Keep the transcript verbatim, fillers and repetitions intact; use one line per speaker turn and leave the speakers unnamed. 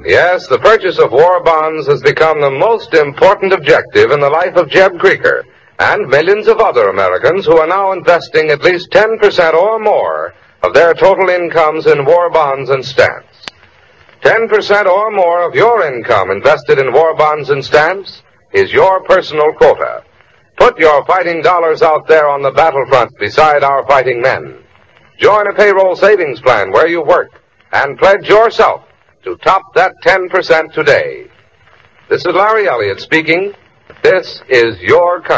Yes, the purchase of war bonds has become the most important objective in the life of Jeb Creaker and millions of other Americans who are now investing at least ten percent or more of their total incomes in war bonds and stamps. ten percent or more of your income invested in war bonds and stamps is your personal quota. Put your fighting dollars out there on the battlefront beside our fighting men. Join a payroll savings plan where you work and pledge yourself to top that ten percent today. This is Larry Elliott speaking. This is your country.